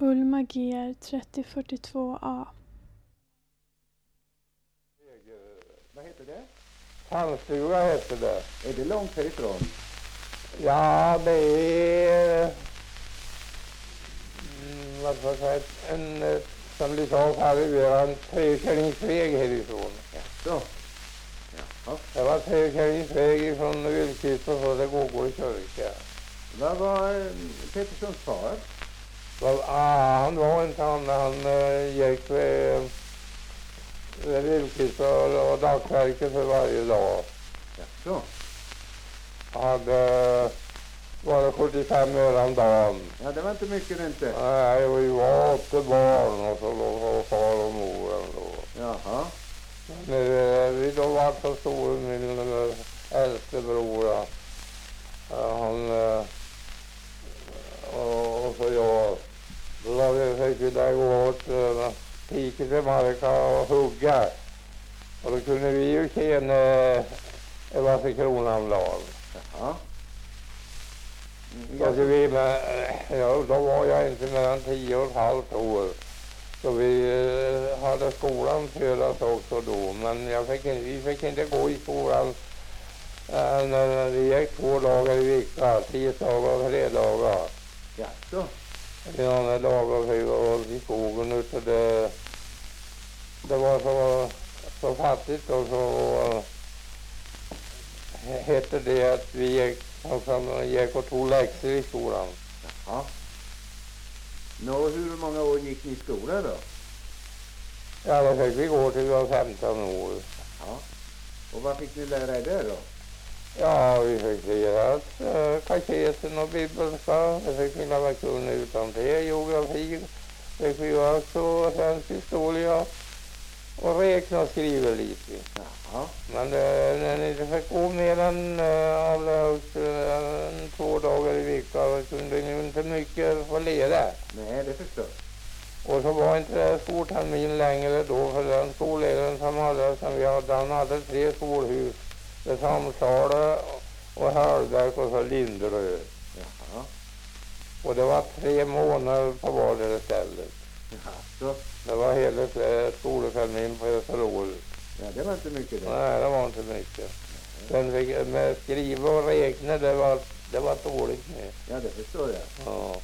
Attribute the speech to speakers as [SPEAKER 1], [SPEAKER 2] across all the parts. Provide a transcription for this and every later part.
[SPEAKER 1] Ulma GR 3042A.
[SPEAKER 2] Vad heter det?
[SPEAKER 3] Tandstuga heter det.
[SPEAKER 2] Är det långt härifrån?
[SPEAKER 3] Ja, det är vad ska jag säga, som vi sa förut, vi har en trekörningsväg härifrån.
[SPEAKER 2] Jaså? Jaha.
[SPEAKER 3] Det var trekörningsväg från Vilkis och så det går i kyrka.
[SPEAKER 2] Vad var Petterssons far?
[SPEAKER 3] Han var inte han gick vid Vilkis och dagsverket för varje dag.
[SPEAKER 2] Jaså?
[SPEAKER 3] Hade var det 75 öre om dagen.
[SPEAKER 2] Ja, det var inte mycket det inte.
[SPEAKER 3] Nej, vi var 8 barn och så låg far och mor ändå.
[SPEAKER 2] Jaha.
[SPEAKER 3] Men vi då var så stor, min äldste bror, han och så jag. Då fick vi där gå åt piket i marka och hugga. Och då kunde vi ju tjäna en massa kronor om dagen.
[SPEAKER 2] Jaha.
[SPEAKER 3] Så vi då var jag inte mer än 10,5 år. Så vi hade skolan födas också då. Men vi fick inte gå i skolan när vi gick 2 dagar i veckan. 10 dagar och 3 dagar.
[SPEAKER 2] Jaså?
[SPEAKER 3] En annan dagar vi var i skogen ute. Det var så fattigt och så hette det att vi gick och tog läxor i skolan.
[SPEAKER 2] Jaha. Hur många år gick ni i skolan då?
[SPEAKER 3] Ja, då fick vi gå till vi var 15 år.
[SPEAKER 2] Ja. Och vad fick ni lära er där då?
[SPEAKER 3] Ja, vi fick lära oss katesen och bibelska. Vi fick hela lektionen utan det. Geografi fick vi också, svensk historia och räkna och skriva lite.
[SPEAKER 2] Jaha.
[SPEAKER 3] Men när ni inte fick gå mer än alla 2 dagar i veckan kunde ni inte mycket få leda.
[SPEAKER 2] Nej, det förstår.
[SPEAKER 3] Och så var inte det skoltermin längre då, för den skolledaren som vi hade, han hade 3 skolhus. Det Samsala och Hölbäck och så Linderö.
[SPEAKER 2] Jaha.
[SPEAKER 3] Och det var 3 månader på vardera stället.
[SPEAKER 2] Jaså?
[SPEAKER 3] Det var hela skoltermin på ett år.
[SPEAKER 2] Ja, det var inte mycket det.
[SPEAKER 3] Nej, det var inte mycket. Sen fick, med skriva och räkna, det var dåligt med.
[SPEAKER 2] Ja, det förstår jag.
[SPEAKER 3] Ja.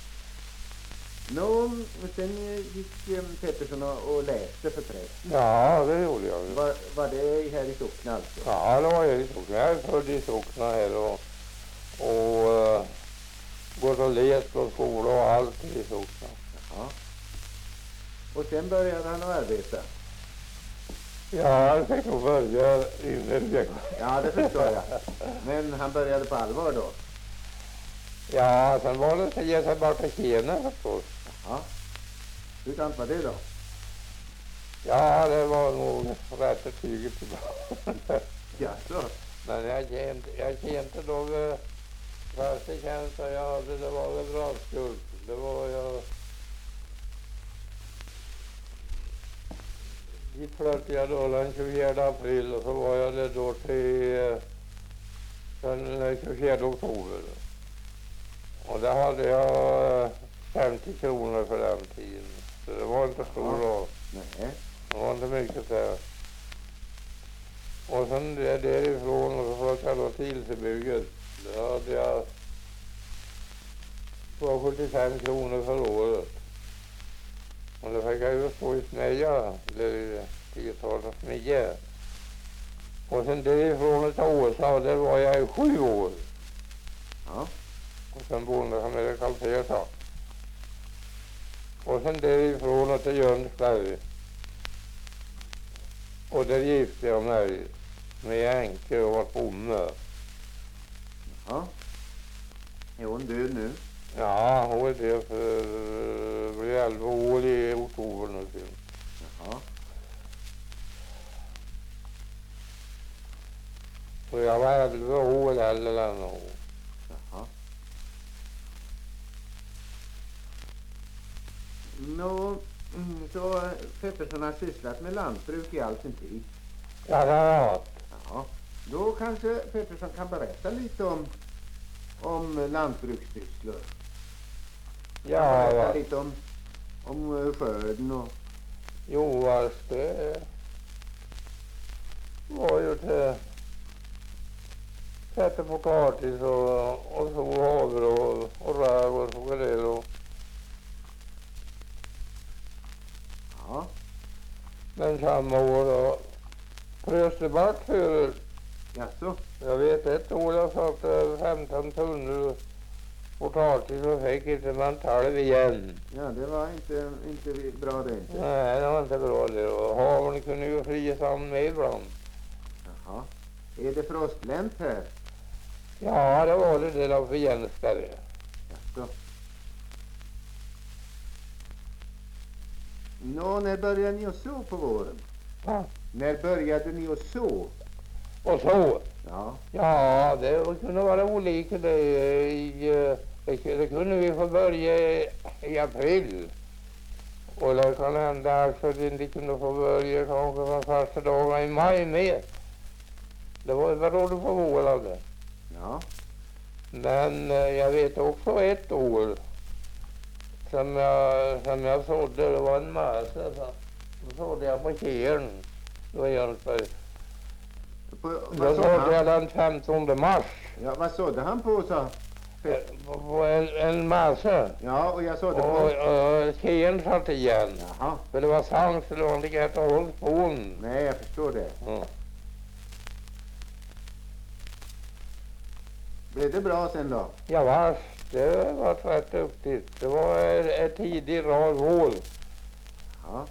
[SPEAKER 2] Sen gick Pettersson och läste för prästen.
[SPEAKER 3] Ja, det gjorde jag.
[SPEAKER 2] Var det här i sockna alltså?
[SPEAKER 3] Ja, det var jag i sockna. Jag är född i sockna här och gått och läst på skola och allt i sockna.
[SPEAKER 2] Ja. Och sen började han att arbeta?
[SPEAKER 3] Ja, jag fick nog börja innan.
[SPEAKER 2] Ja, det förstår jag. Men han började på allvar då?
[SPEAKER 3] Ja, sen var det att ge sig bara till Kena förstås.
[SPEAKER 2] Ja. Hur sant var det då?
[SPEAKER 3] Ja, det var nog rätt tyget tillbaka.
[SPEAKER 2] Jaså?
[SPEAKER 3] Men jag kände då första tjänsten jag hade, det var väl dragskuld. Det var jag dit flöt jag då den 24 april och så var jag det då till den 24 oktober. Och där hade jag 50 kronor för den tiden. Så det var inte stor då.
[SPEAKER 2] Nej.
[SPEAKER 3] Det var inte mycket där. Och sen därifrån och så flöt jag då till Ilsebygget. Där hade jag 75 kronor för året. Och då fick jag ju stå i smeja, eller 10-talet smeja. Och sen därifrån till Åsa, där var jag i 7 år.
[SPEAKER 2] Ja.
[SPEAKER 3] Och sen bodde han med det kalfeta. Och sen därifrån till Jönsberg. Och där gifte jag mig med Enke och var bonde.
[SPEAKER 2] Ja. Är hon död nu?
[SPEAKER 3] Ja, hon är det för blir 11 år i oktober nu.
[SPEAKER 2] Jaha.
[SPEAKER 3] Och jag var 11 år eller än hon.
[SPEAKER 2] Jaha. Så Pettersson har sysslat med lantbruk i all sin tid?
[SPEAKER 3] Ja, det har jag.
[SPEAKER 2] Ja. Då kanske Pettersson kan berätta lite om lantbrukssysslor.
[SPEAKER 3] Ja,
[SPEAKER 2] Berätta
[SPEAKER 3] ja.
[SPEAKER 2] lite om om skörden och...
[SPEAKER 3] Jo, alltså, det var ju till sätta på kartis och så havre och räv och så det och...
[SPEAKER 2] Ja.
[SPEAKER 3] Men samma år då Pröstebart förut.
[SPEAKER 2] Jaså?
[SPEAKER 3] Jag vet ett år jag satt 15 tunnor potatis och fick inte man 12 igen.
[SPEAKER 2] Ja, det var inte bra det inte.
[SPEAKER 3] Nej, det var inte bra det. Och haven kunde ju frysa med ibland.
[SPEAKER 2] Jaha. Är det frostlänt här?
[SPEAKER 3] Ja, det var det där av Jensberg.
[SPEAKER 2] Jaså? Nå, när började ni att så på våren?
[SPEAKER 3] Ja.
[SPEAKER 2] När började ni att så?
[SPEAKER 3] Och så.
[SPEAKER 2] Ja.
[SPEAKER 3] Ja, det kunde vara olika. Det kunde vi få börja i april. Och det kan hända att vi inte kunde få börja kanske från första dagen i maj med. Det var beroende på våren.
[SPEAKER 2] Ja.
[SPEAKER 3] Men jag vet också ett år som jag sådde, det var en massa. Då sådde jag på Kärn. Då Jensberg. Då
[SPEAKER 2] Vad sådde
[SPEAKER 3] sådde jag
[SPEAKER 2] han?
[SPEAKER 3] den 15 mars.
[SPEAKER 2] Ja, vad sådde han på så?
[SPEAKER 3] På en massa.
[SPEAKER 2] Ja, och jag sådde
[SPEAKER 3] Och
[SPEAKER 2] på...
[SPEAKER 3] Kärn satt igen.
[SPEAKER 2] Jaha.
[SPEAKER 3] För det var sant, för det var inte gett att hålla på.
[SPEAKER 2] Nej, jag förstår det.
[SPEAKER 3] Ja.
[SPEAKER 2] Blev det bra sen då?
[SPEAKER 3] Ja, vars. Det var rätt duktigt. Det var ett tidigt rad vår.
[SPEAKER 2] Ja.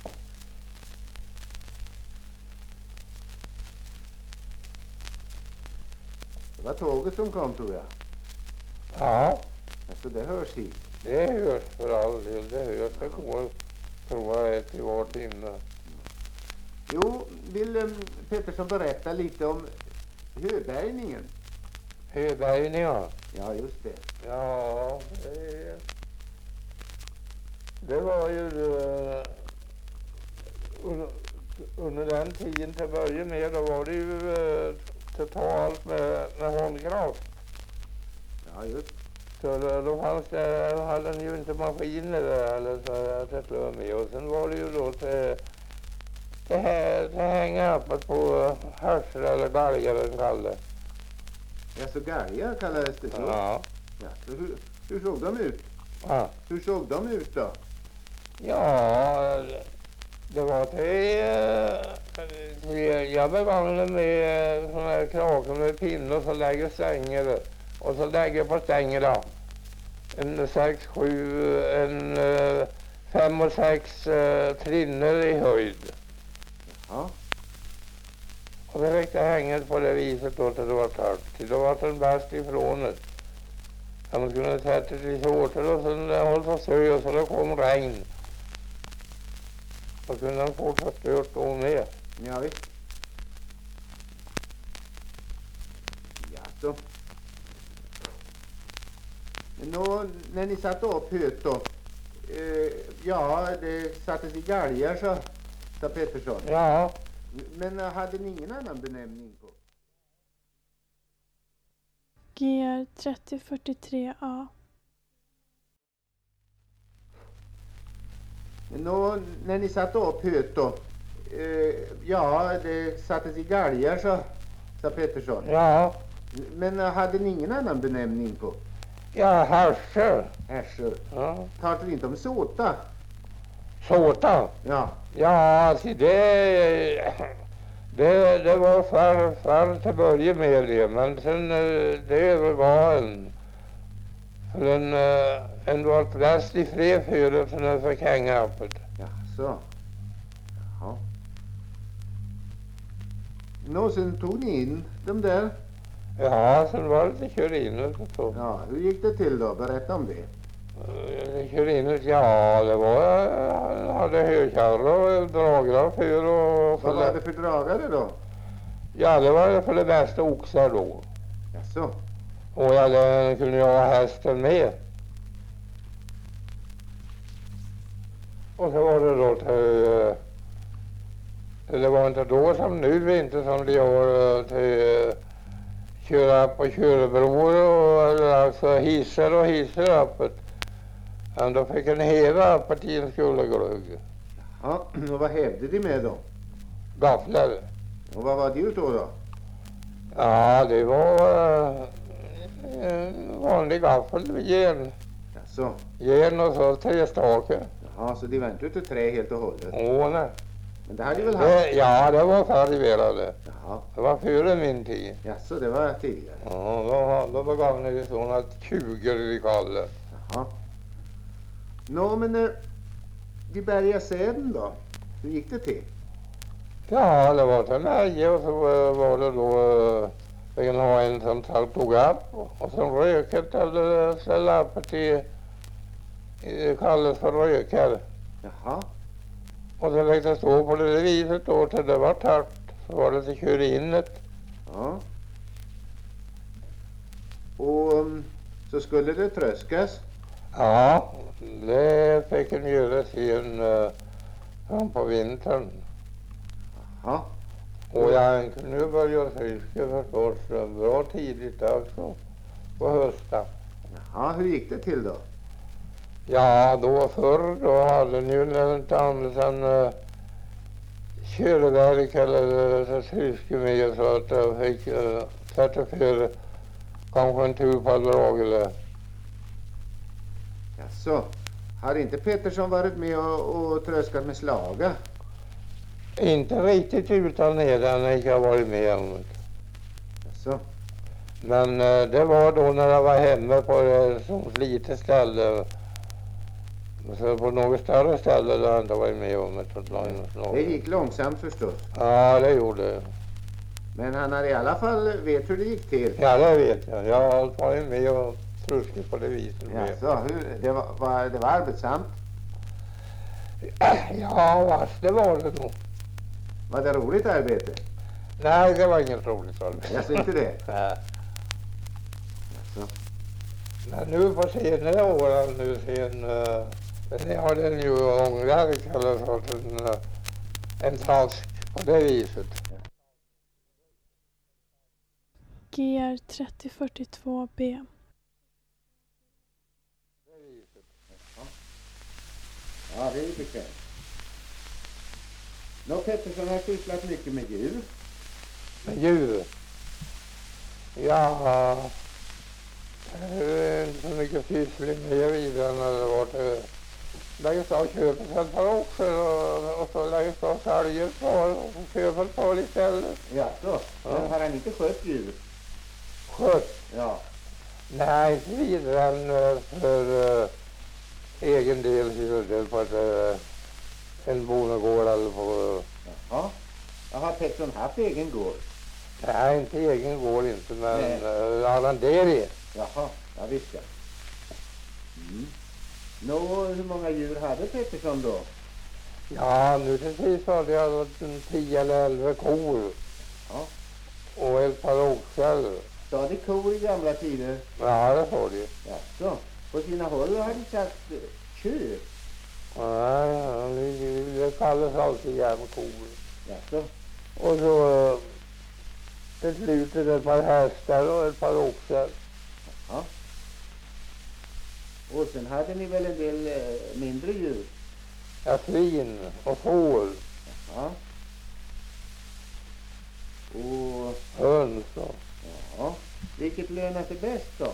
[SPEAKER 2] Det var tåget som kom, tror jag.
[SPEAKER 3] Ja,
[SPEAKER 2] Alltså, det hörs hit.
[SPEAKER 3] det hörs för all del. Det hörs. Det går, tror jag, ett i var timme.
[SPEAKER 2] Jo, vill Pettersson berätta lite om höbärgningen?
[SPEAKER 3] Höbärgningar.
[SPEAKER 2] Ja, just det.
[SPEAKER 3] Ja, det var ju under den tiden till början med, då var det ju totalt med handkraft.
[SPEAKER 2] Ja, just.
[SPEAKER 3] Så då fanns det, hade den ju inte maskiner där eller så att det slår med. Och sen var det ju då till hänga uppe på härsar eller galgar den kallade.
[SPEAKER 2] Ja, så galgar kallades det så?
[SPEAKER 3] Ja.
[SPEAKER 2] Ja, så hur såg de ut?
[SPEAKER 3] Ja.
[SPEAKER 2] Hur såg de ut då?
[SPEAKER 3] Ja, det var jag bevandrade med sådana här krakor med pinnar och så lägger stänger och så lägger jag på stängerna en 5 och 6 trinnor i höjd.
[SPEAKER 2] Ja.
[SPEAKER 3] Och så fick det hänga på det viset då till det var torrt. Då var den bäst ifrån det. Man kunde sätta det i tårtor och sen höll på snö och så det kom regn. Då kunde han få förstört då med.
[SPEAKER 2] Ja, visst. Ja, så. Men då, när ni satte upp höet då, ja, det sattes i galgar, sa Pettersson.
[SPEAKER 3] Ja,
[SPEAKER 2] Men hade ni ingen annan benämning på?
[SPEAKER 1] GR 3043A.
[SPEAKER 2] Men då, när ni satte upp höet då, ja, det sattes i galgar, sa Pettersson.
[SPEAKER 3] ja,
[SPEAKER 2] Men hade ni ingen annan benämning på?
[SPEAKER 3] ja, härsar.
[SPEAKER 2] Härsor.
[SPEAKER 3] Ja.
[SPEAKER 2] Talar inte om såta?
[SPEAKER 3] Såta.
[SPEAKER 2] Ja.
[SPEAKER 3] Ja, alltså det var förr till börja med det, men sen det var för en var plats i fred för för den fick hänga öppet.
[SPEAKER 2] Jaså. Jaha. Nå, sen tog ni in de där.
[SPEAKER 3] Ja, sen var det till Körinus och så.
[SPEAKER 2] Ja, hur gick det till då? Berätta om det.
[SPEAKER 3] Körinus, ja, det var, jag hade högkärra och dragrar för och
[SPEAKER 2] Vad var det för dragare då?
[SPEAKER 3] ja, det var för det bästa oxar då.
[SPEAKER 2] Jaså.
[SPEAKER 3] Och jag kunde jag ha hästen med. Och så var det då det var inte då som nu, inte som de har till köra på körbroar och alltså hissar öppet. Men då fick en hela partien skulle glögg.
[SPEAKER 2] Ja, och vad hävde de med då?
[SPEAKER 3] Gafflar.
[SPEAKER 2] Och vad var det då?
[SPEAKER 3] Ja, det var en vanlig gaffel, järn.
[SPEAKER 2] Jaså?
[SPEAKER 3] Järn och så trästake.
[SPEAKER 2] Jaha, så de var inte ute trä helt och hållet?
[SPEAKER 3] Åh nej.
[SPEAKER 2] Men det hade de väl haft?
[SPEAKER 3] Ja, det var färdigvelade.
[SPEAKER 2] Jaha.
[SPEAKER 3] Det var före min tid.
[SPEAKER 2] Jaså, det var tidigare?
[SPEAKER 3] Ja, då begav ni sådana kugor vi kallar det.
[SPEAKER 2] Jaha. Nå, men de bärgade säden då? Hur gick det till?
[SPEAKER 3] Ja, det var till mig och så var det då vi kan ha en som tog upp och sen röket eller ställa till kallas för rökar.
[SPEAKER 2] Jaha.
[SPEAKER 3] Och så fick det stå på det viset då till det var tart. Så var det till kör in det.
[SPEAKER 2] Ja. Och så skulle det tröskas?
[SPEAKER 3] Ja, det fick en göra sen fram på vintern.
[SPEAKER 2] Ja.
[SPEAKER 3] Och jag kunde börja fiska förstås bra tidigt också på hösten.
[SPEAKER 2] Jaha, hur gick det till då?
[SPEAKER 3] Ja, då förr då hade ni ju inte annat än körverk eller syske med så att jag fick sätta för kanske en tur på drag eller.
[SPEAKER 2] Jaså, har inte Pettersson varit med och tröskat med slaga?
[SPEAKER 3] Inte riktigt utan nedan när jag varit med om det.
[SPEAKER 2] Jaså?
[SPEAKER 3] Men det var då när jag var hemma på ett sånt litet ställe. Så på något större ställe där jag inte varit med om det.
[SPEAKER 2] Det gick långsamt förstås.
[SPEAKER 3] Ja, det gjorde det.
[SPEAKER 2] Men han har i alla fall vet hur det gick till.
[SPEAKER 3] Ja, det vet jag. Jag har varit med och truskat på det viset.
[SPEAKER 2] Jaså, det var arbetsamt?
[SPEAKER 3] Ja, vars det var det nog.
[SPEAKER 2] Var det roligt arbete?
[SPEAKER 3] Nej, det var inget roligt arbete.
[SPEAKER 2] Jag ser inte det.
[SPEAKER 3] Nej.
[SPEAKER 2] Jaså.
[SPEAKER 3] Men nu på senare år, nu sen, jag har den ju ångrar kallas för en task på det viset.
[SPEAKER 1] GR 3042B.
[SPEAKER 2] Ja, det är ju bekvämt. Nå, Pettersson har sysslat mycket med djur.
[SPEAKER 3] Med djur? Ja, det är inte så mycket syssling med vidare när det var till lägger och köper ett par oxer och så lägger och säljer ett par och köper ett par istället.
[SPEAKER 2] Jaså, men har han inte skött djur?
[SPEAKER 3] Skött?
[SPEAKER 2] Ja.
[SPEAKER 3] Nej, inte vidare än för egen del hyrde på en bondegård eller på.
[SPEAKER 2] Jaha. Har Pettersson haft egen gård?
[SPEAKER 3] Nej, inte egen gård inte, men arrendering.
[SPEAKER 2] Jaha, ja visst ja. Mm. Nå, hur många djur hade Pettersson då?
[SPEAKER 3] Ja, nu till sist hade jag 10 eller 11 kor.
[SPEAKER 2] Ja.
[SPEAKER 3] Och ett par oxar.
[SPEAKER 2] Sa de kor i gamla tider?
[SPEAKER 3] Ja, det får de.
[SPEAKER 2] Jaså, på sina håll har de sagt tjur.
[SPEAKER 3] Nej, det kallas alltid järnkor.
[SPEAKER 2] Jaså.
[SPEAKER 3] Och så till slut ett par hästar och ett par oxar.
[SPEAKER 2] Ja. Och sen hade ni väl en del mindre djur?
[SPEAKER 3] Ja, svin och får.
[SPEAKER 2] Ja. Och
[SPEAKER 3] Höns och.
[SPEAKER 2] ja, vilket lönar sig bäst då?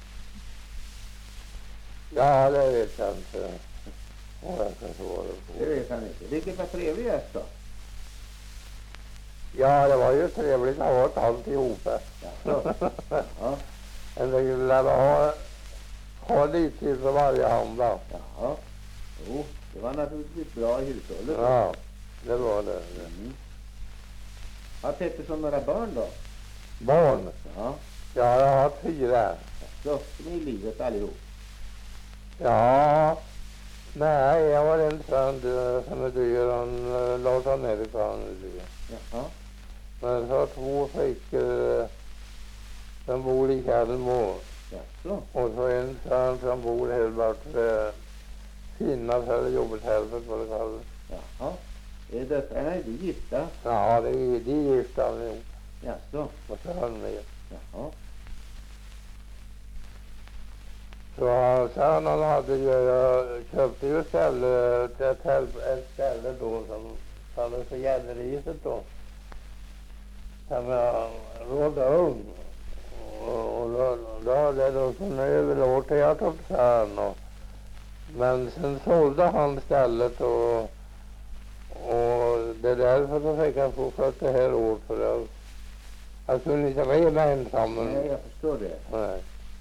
[SPEAKER 3] Ja, det vet jag inte. Vad jag ska svara
[SPEAKER 2] Det
[SPEAKER 3] på.
[SPEAKER 2] vet han inte. Vilket var trevligast då?
[SPEAKER 3] Ja, det var ju trevligt att ha alltihopa.
[SPEAKER 2] Jaså. Ja.
[SPEAKER 3] Men det skulle ha lite för varje hand då.
[SPEAKER 2] Jaha. Jo, det var naturligtvis bra i hushållet.
[SPEAKER 3] Ja, det var det.
[SPEAKER 2] Mm. Har Pettersson några barn då?
[SPEAKER 3] Barn?
[SPEAKER 2] Ja.
[SPEAKER 3] Ja, jag har 4.
[SPEAKER 2] Så, de är i livet allihop.
[SPEAKER 3] Ja, nej, jag var en son som är död. Han Lars Amerika, han är död.
[SPEAKER 2] Jaha.
[SPEAKER 3] Men så har 2 flickor som bor i Kalmar.
[SPEAKER 2] Jaså.
[SPEAKER 3] Och så en son som bor här vart Finnas eller jobbet helvete vad det kallas.
[SPEAKER 2] Jaha. Är döttrarna är de gifta?
[SPEAKER 3] Ja, det är de gifta allihop.
[SPEAKER 2] Jaså.
[SPEAKER 3] Och så han med.
[SPEAKER 2] Jaha.
[SPEAKER 3] Sen han hade ju, jag köpte ju ett ställe då som kallades för Gälleriset då. Som jag rådde om. Och då hade jag då som överlåtit jag till sen. Men sen sålde han stället och det är därför så fick jag fortsätta det här året. För jag kunde inte leva ensam.
[SPEAKER 2] Nej, jag förstår det.
[SPEAKER 3] Nej.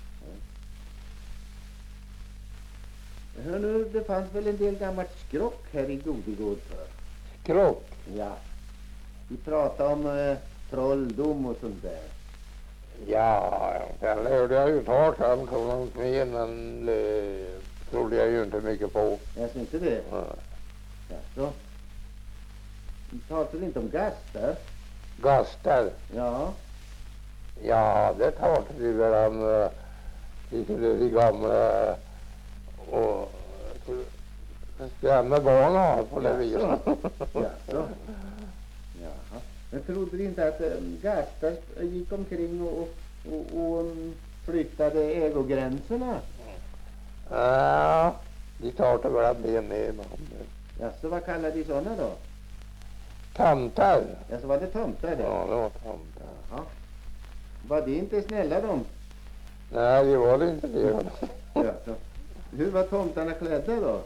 [SPEAKER 2] Hör nu, det fanns väl en del gammalt skrock här i Godegård för?
[SPEAKER 3] Skrock?
[SPEAKER 2] Ja. Vi pratade om trolldom och sånt där.
[SPEAKER 3] Ja, sen hörde jag ju talas om Konungens med, men det trodde jag ju inte mycket på.
[SPEAKER 2] Jag ser inte det.
[SPEAKER 3] Ja.
[SPEAKER 2] Jaså? Vi pratade inte om gaster?
[SPEAKER 3] Gaster?
[SPEAKER 2] Ja.
[SPEAKER 3] Ja, det talade vi väl om de gamla och skrämma barnen på det viset.
[SPEAKER 2] Jaså? Jaha. Men trodde du inte att gaster gick omkring och flyttade ägogränserna?
[SPEAKER 3] Ja, de talade väl om det med.
[SPEAKER 2] Jaså, vad kallar de sådana då?
[SPEAKER 3] Tomtar?
[SPEAKER 2] Jaså, var det tomtar det?
[SPEAKER 3] Ja, det var tomtar.
[SPEAKER 2] Jaha. Var det inte snälla de?
[SPEAKER 3] Nej, det var det inte det.
[SPEAKER 2] Jaså. Hur var tomtarna klädda då?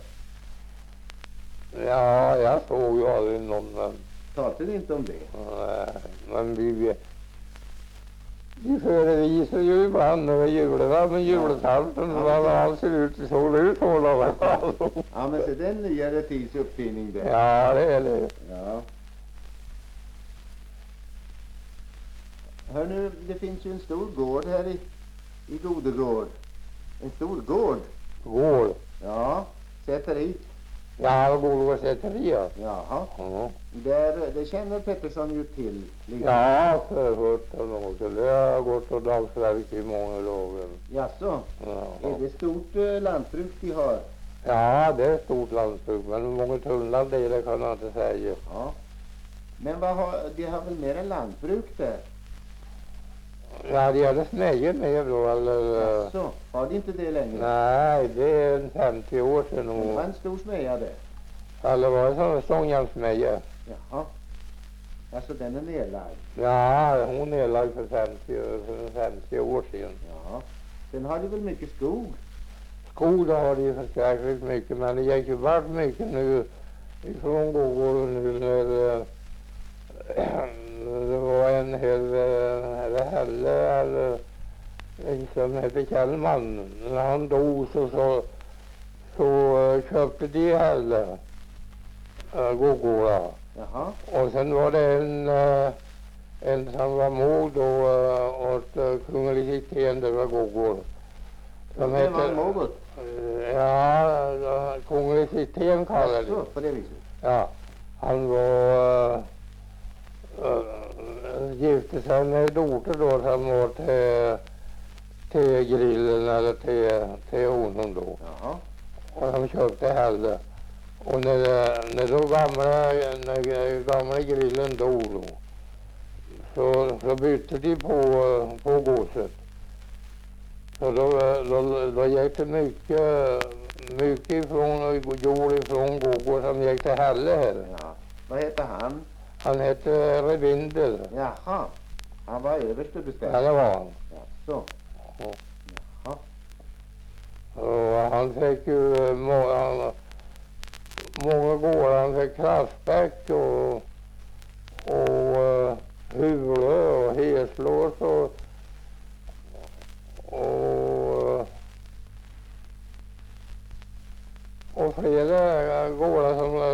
[SPEAKER 3] Ja, jag såg ju aldrig någon, men...
[SPEAKER 2] Talade ni inte om det?
[SPEAKER 3] Nej, men vi förevisar ju ibland över julen, men julsalten, vad allt ser ut, såg det ut så då.
[SPEAKER 2] Ja, men så det är en nyare tids uppfinning det.
[SPEAKER 3] Ja, det är det.
[SPEAKER 2] Ja. Hör nu, det finns ju en stor gård här i Godegård. En stor gård.
[SPEAKER 3] Gård?
[SPEAKER 2] Ja, säteri.
[SPEAKER 3] Ja, gård och säteri, ja.
[SPEAKER 2] Jaha.
[SPEAKER 3] Ja.
[SPEAKER 2] Det känner Pettersson ju till. Lite.
[SPEAKER 3] Ja, förhört och något. Det har gått och dagsverk i många dagar.
[SPEAKER 2] Jaså?
[SPEAKER 3] Ja.
[SPEAKER 2] Är det stort lantbruk de har?
[SPEAKER 3] Ja, det är ett stort lantbruk, men hur många tunnlar det är, det kan jag inte säga.
[SPEAKER 2] Ja. Men de har väl mer än lantbruk där?
[SPEAKER 3] Ja, de hade snäger med då, eller...
[SPEAKER 2] Jaså? Har de inte det längre?
[SPEAKER 3] Nej, det är en 50 år sedan.
[SPEAKER 2] Det var en stor smeja det.
[SPEAKER 3] Eller var det som Stångjärnsmeja?
[SPEAKER 2] Jaha. Alltså den är nedlagd?
[SPEAKER 3] Ja, hon är lagd för 50 år sedan.
[SPEAKER 2] Ja. Sen har de väl mycket skog?
[SPEAKER 3] Skog har de förskräckligt mycket, men det gick ju bort mycket nu ifrån gården nu när det var en Helle eller en som hette Kjellman. När han dog så köpte de Helle gården.
[SPEAKER 2] Jaha.
[SPEAKER 3] Och sen var det en som var måg då åt Kunglig Hittén, det var gård. Som
[SPEAKER 2] Det var något?
[SPEAKER 3] Ja, Kunglig Hittén kallade det.
[SPEAKER 2] På det viset?
[SPEAKER 3] Ja, han var gifte sig med en dotter då som var till grillen eller till honom då.
[SPEAKER 2] Jaha.
[SPEAKER 3] Och de köpte hellre. Och när då gamla grillen dog då, så bytte de på godset. Så då gick det mycket ifrån jord ifrån gården som gick till Helle här.
[SPEAKER 2] Ja. Vad heter han?
[SPEAKER 3] Han hette Revinder.
[SPEAKER 2] Jaha. Han var överste
[SPEAKER 3] Ja,
[SPEAKER 2] bestämd.
[SPEAKER 3] det var han.
[SPEAKER 2] Jaså.
[SPEAKER 3] Ja.
[SPEAKER 2] Jaha.
[SPEAKER 3] Och han fick ju många gårdar. Han fick Kraftbäck och Huvudö och Heslås och flera gårdar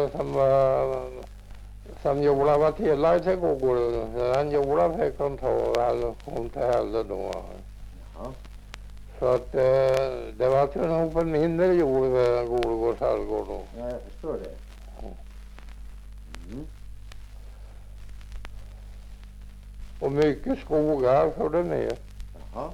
[SPEAKER 3] som Jola var tillagd till gården. Den Jola fick han ta eller kom till Helle då.
[SPEAKER 2] Jaha.
[SPEAKER 3] Så att det var ju nog en mindre jord vid Godegårds herrgård då.
[SPEAKER 2] Ja, jag förstår det. Mm.
[SPEAKER 3] Och mycket skog här för det med.
[SPEAKER 2] Jaha.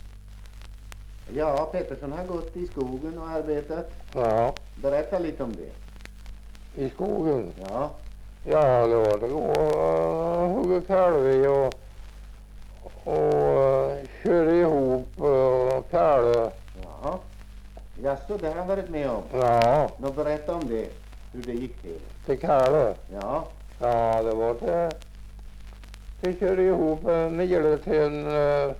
[SPEAKER 2] Ja, Pettersson har gått i skogen och arbetat.
[SPEAKER 3] Ja,
[SPEAKER 2] Berätta lite om det.
[SPEAKER 3] i skogen.
[SPEAKER 2] Ja.
[SPEAKER 3] Ja, det var det att hugga kalv och köra ihop kalv
[SPEAKER 2] Jaha. Jaså, det har han varit med om.
[SPEAKER 3] Ja,
[SPEAKER 2] Berätta om det, hur det gick till.
[SPEAKER 3] till Kalle.
[SPEAKER 2] Ja,
[SPEAKER 3] Ja, det var till... Vi körde ihop miler till en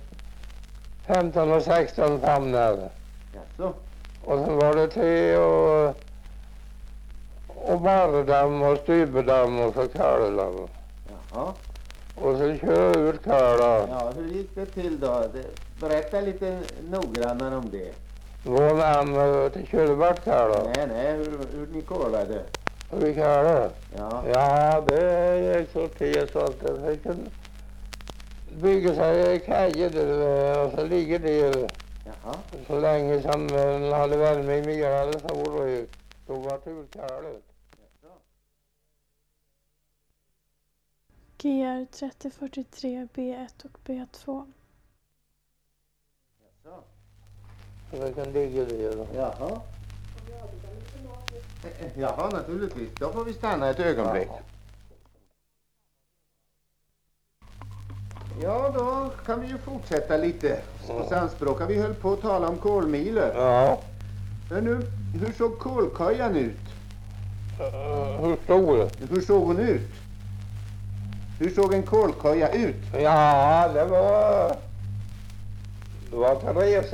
[SPEAKER 3] 15 och 16 famnar.
[SPEAKER 2] jaså.
[SPEAKER 3] Och sen var det till och barrdamm och styberdamm och så Karlaland.
[SPEAKER 2] Jaha.
[SPEAKER 3] Och så körde ut Karla.
[SPEAKER 2] Ja, hur gick det till då? Berätta lite noggrannare om det.
[SPEAKER 3] Vår namn till Kjellbart Karla.
[SPEAKER 2] Nej, hur ni kolade.
[SPEAKER 3] Och vi Karla.
[SPEAKER 2] Ja,
[SPEAKER 3] Ja, det gick så till så att det kunde bygga sig kajer där och så ligger det
[SPEAKER 2] jaha.
[SPEAKER 3] så länge som den hade värme i myrarna så var det då var det utkallet.
[SPEAKER 1] GR 3043 B1 och B2.
[SPEAKER 2] Jaså.
[SPEAKER 3] Så det kan ligga där då.
[SPEAKER 2] Jaha. Jaha, naturligtvis. Då får vi stanna ett ögonblick. Ja, då kan vi ju fortsätta lite. Och sandspråka. Vi höll på att tala om kolmiler.
[SPEAKER 3] Ja.
[SPEAKER 2] Men nu, hur såg kolkojan ut?
[SPEAKER 3] Hur stor?
[SPEAKER 2] Hur såg hon ut? Hur såg en kolkoja ut?
[SPEAKER 3] Ja, det var Therese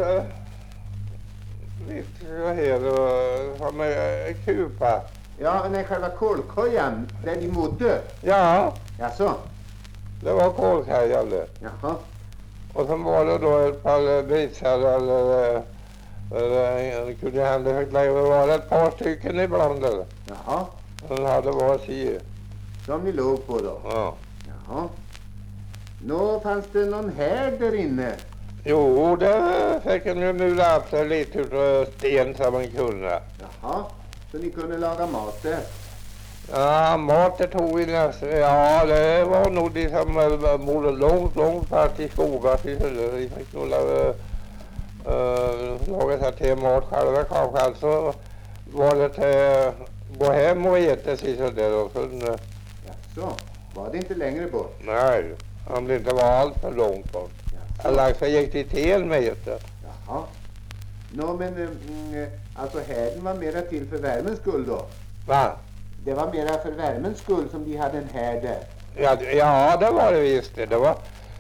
[SPEAKER 3] lite här som en kupa.
[SPEAKER 2] Ja, nej, själva kolkojan, där ni bodde.
[SPEAKER 3] Ja,
[SPEAKER 2] Jaså?
[SPEAKER 3] det var kolkajan det.
[SPEAKER 2] Jaha.
[SPEAKER 3] Och sen var det då ett par bitar eller det kunde hända det var ett par stycken ibland.
[SPEAKER 2] Jaha.
[SPEAKER 3] Den hade var si.
[SPEAKER 2] Som ni låg på då?
[SPEAKER 3] Ja.
[SPEAKER 2] Jaha. Nå, fanns det någon härd där inne?
[SPEAKER 3] Jo, det fick en ju mula upp sig lite ur sten som man kunde.
[SPEAKER 2] Jaha. Så ni kunde laga mat där?
[SPEAKER 3] Ja, mat det tog vi nästan. Ja, det var nog de som bodde långt bort i skogar. Vi fick nog laga sig till mat själva kanske. Alltså var det till gå hem och äta sig så där och sen...
[SPEAKER 2] Jaså? Var det inte längre bort?
[SPEAKER 3] Nej, om det inte var allt för långt bort. Eller så gick det till med det.
[SPEAKER 2] Jaha. Nå, men alltså härden var mera till för värmens skull då?
[SPEAKER 3] Va?
[SPEAKER 2] Det var mera för värmens skull som de hade en härd där?
[SPEAKER 3] Ja, det var det visst. Det var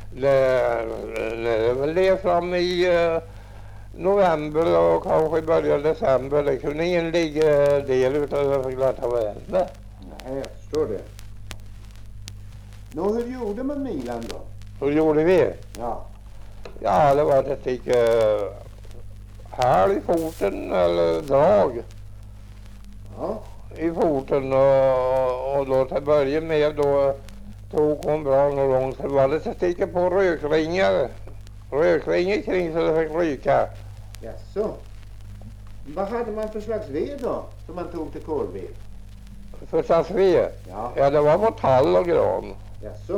[SPEAKER 3] det fram i november och kanske i början av december. Det kunde ingen ligga del utan det fick låta värme.
[SPEAKER 2] Nej, jag förstår det. Nå, hur gjorde man milan då?
[SPEAKER 3] Hur gjorde vi?
[SPEAKER 2] Ja.
[SPEAKER 3] Ja, det var att jag fick häl i foten eller drag
[SPEAKER 2] Ja.
[SPEAKER 3] i foten och då till början med då tog hon bra långt så var det att sticka på rökringar kring så det fick ryka.
[SPEAKER 2] Jaså? Vad hade man för slags ved då som man tog till kolved?
[SPEAKER 3] För sassved?
[SPEAKER 2] Ja.
[SPEAKER 3] Ja, det var tall och gran.
[SPEAKER 2] Jaså?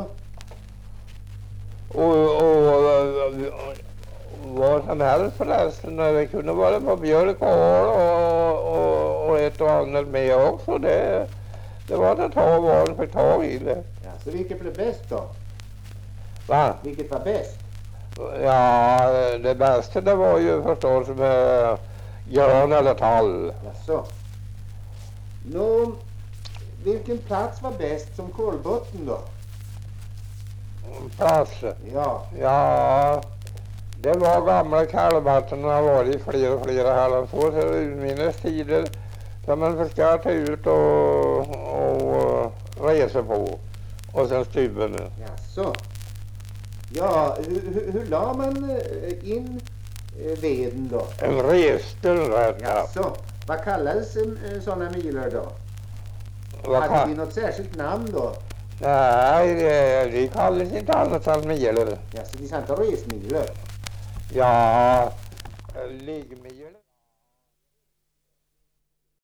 [SPEAKER 3] Och vad som helst förresten. Det kunde vara på björk och ett och annat med också. Det var att ta vad man fick tag i det.
[SPEAKER 2] Jaså, vilket blev bäst då?
[SPEAKER 3] Va?
[SPEAKER 2] Vilket var bäst?
[SPEAKER 3] Ja, det bästa det var ju förstås med gran eller tall.
[SPEAKER 2] Jaså? Nå, vilken plats var bäst som kolbotten då?
[SPEAKER 3] Plats.
[SPEAKER 2] Ja.
[SPEAKER 3] Ja, det var gamla kallvatten har varit i flera halvår så urminnes tider som man fick ta ut och resa på och sen stuben.
[SPEAKER 2] Jaså? Ja, hur la man in veden då?
[SPEAKER 3] En restel rätt.
[SPEAKER 2] Jaså? Vad kallades sådana miler då? Hade de något särskilt namn då?
[SPEAKER 3] Nej, det kallas inte annat än miler.
[SPEAKER 2] Jaså, de sa inte resmiler?
[SPEAKER 3] Ja, liggmiler.